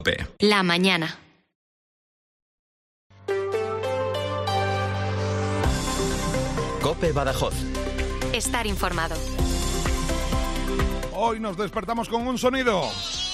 La mañana. COPE Badajoz. Estar informado. Hoy nos despertamos con un sonido.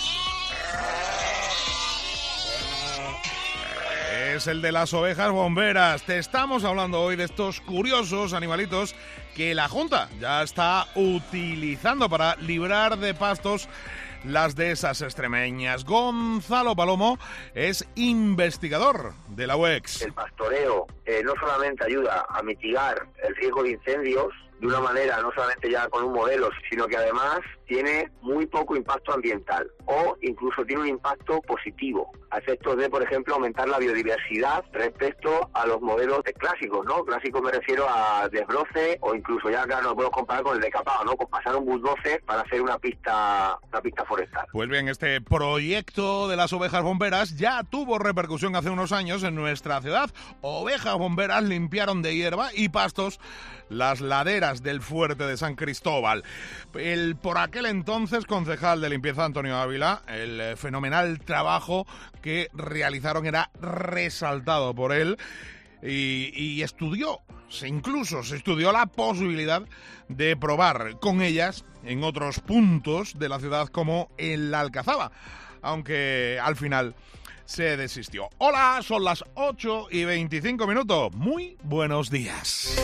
Es el de las ovejas bomberas. Te estamos hablando hoy de estos curiosos animalitos que la Junta ya está utilizando para librar de pastos las dehesas extremeñas. Gonzalo Palomo es investigador de la UEX. El pastoreo no solamente ayuda a mitigar el riesgo de incendios de una manera, no solamente ya con un modelo, sino que además tiene muy poco impacto ambiental o incluso tiene un impacto positivo a efectos de, por ejemplo, aumentar la biodiversidad respecto a los modelos clásicos, ¿no? Clásicos me refiero a desbroce o incluso ya, claro, no puedo comparar con el decapado, ¿no? Con pasar un bulldozer para hacer una pista forestal. Pues bien, este proyecto de las ovejas bomberas ya tuvo repercusión hace unos años en nuestra ciudad. Ovejas bomberas limpiaron de hierba y pastos las laderas del fuerte de San Cristóbal. El por aquel entonces concejal de limpieza, Antonio Ávila, el fenomenal trabajo que realizaron era resaltado por él y incluso se estudió la posibilidad de probar con ellas en otros puntos de la ciudad como en la Alcazaba, aunque al final se desistió. Hola, son las 8:25. Muy buenos días.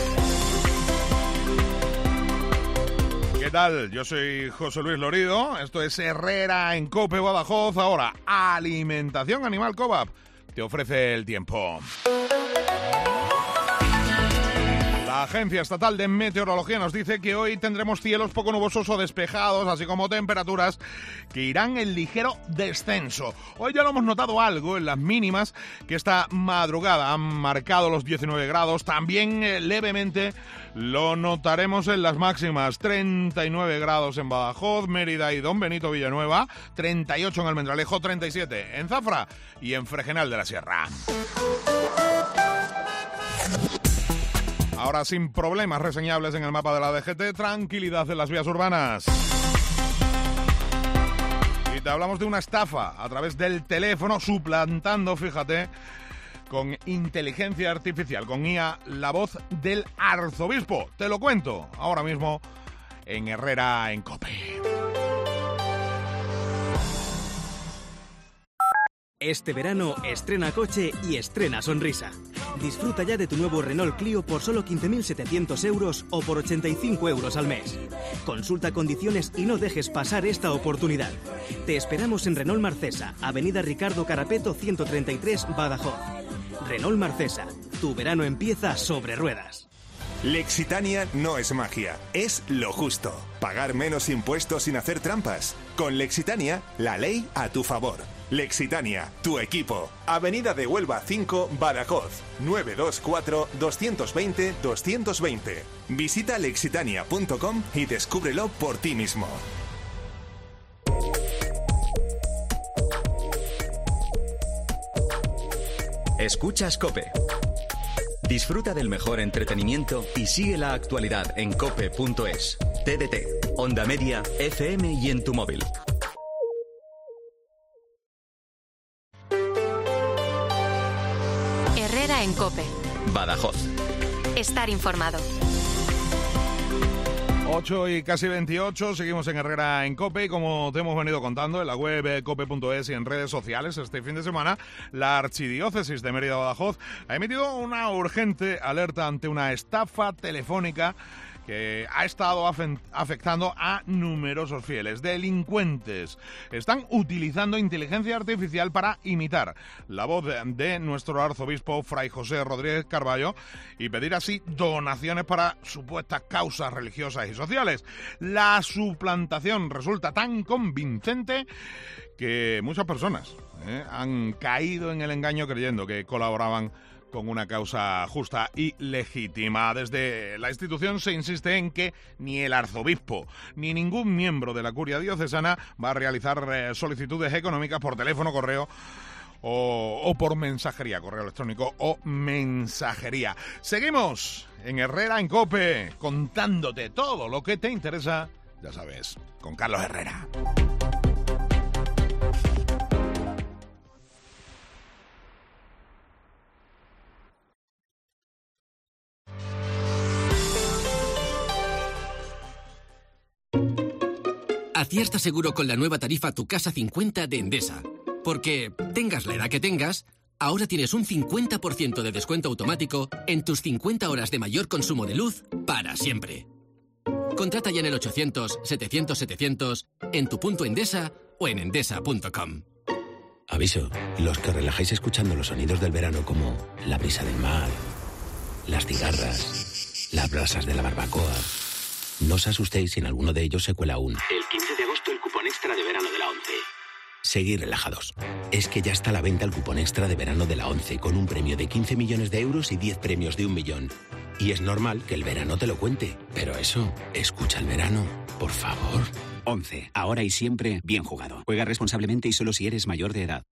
¿Qué tal? Yo soy José Luis Lorido, esto es Herrera en COPE Badajoz. Ahora, Alimentación Animal Cobap te ofrece el tiempo. La Agencia Estatal de Meteorología nos dice que hoy tendremos cielos poco nubosos o despejados, así como temperaturas que irán en ligero descenso. Hoy ya lo hemos notado algo en las mínimas, que esta madrugada han marcado los 19 grados. También levemente lo notaremos en las máximas. 39 grados en Badajoz, Mérida y Don Benito Villanueva, 38 en Almendralejo, 37 en Zafra y en Fregenal de la Sierra. Ahora sin problemas reseñables en el mapa de la DGT, tranquilidad en las vías urbanas. Y te hablamos de una estafa a través del teléfono, suplantando, fíjate, con inteligencia artificial, con IA, la voz del arzobispo. Te lo cuento ahora mismo en Herrera en COPE. Este verano estrena coche y estrena sonrisa. Disfruta ya de tu nuevo Renault Clio por solo 15.700 euros o por 85 euros al mes. Consulta condiciones y no dejes pasar esta oportunidad. Te esperamos en Renault Marcesa, Avenida Ricardo Carapeto 133, Badajoz. Renault Marcesa, tu verano empieza sobre ruedas. Lexitania no es magia, es lo justo. Pagar menos impuestos sin hacer trampas. Con Lexitania, la ley a tu favor. Lexitania, tu equipo. Avenida de Huelva 5, Badajoz. 924-220-220. Visita lexitania.com y descúbrelo por ti mismo. Escuchas COPE. Disfruta del mejor entretenimiento y sigue la actualidad en cope.es, TDT, Onda Media, FM y en tu móvil. Herrera en COPE. Badajoz. Estar informado. 8:28, seguimos en Herrera en COPE y como te hemos venido contando en la web cope.es y en redes sociales este fin de semana, la Archidiócesis de Mérida Badajoz ha emitido una urgente alerta ante una estafa telefónica que ha estado afectando a numerosos fieles. Delincuentes están utilizando inteligencia artificial para imitar la voz de nuestro arzobispo Fray José Rodríguez Carballo y pedir así donaciones para supuestas causas religiosas y sociales. La suplantación resulta tan convincente que muchas personas han caído en el engaño creyendo que colaboraban con una causa justa y legítima. Desde la institución se insiste en que ni el arzobispo ni ningún miembro de la curia diocesana va a realizar solicitudes económicas por teléfono, correo o por mensajería, correo electrónico o mensajería. Seguimos en Herrera en COPE, contándote todo lo que te interesa, ya sabes, con Carlos Herrera. Acierta seguro con la nueva tarifa Tu Casa 50 de Endesa. Porque, tengas la edad que tengas, ahora tienes un 50% de descuento automático en tus 50 horas de mayor consumo de luz para siempre. Contrata ya en el 800-700-700, en tu punto Endesa o en endesa.com. Aviso, los que relajáis escuchando los sonidos del verano como la brisa del mar, las cigarras, las brasas de la barbacoa, no os asustéis si en alguno de ellos se cuela el 15 de agosto el cupón extra de verano de la ONCE. Seguid relajados. Es que ya está a la venta el cupón extra de verano de la ONCE con un premio de 15 millones de euros y 10 premios de 1 millón. Y es normal que el verano te lo cuente. Pero eso, escucha el verano, por favor. 11. Ahora y siempre, bien jugado. Juega responsablemente y solo si eres mayor de edad.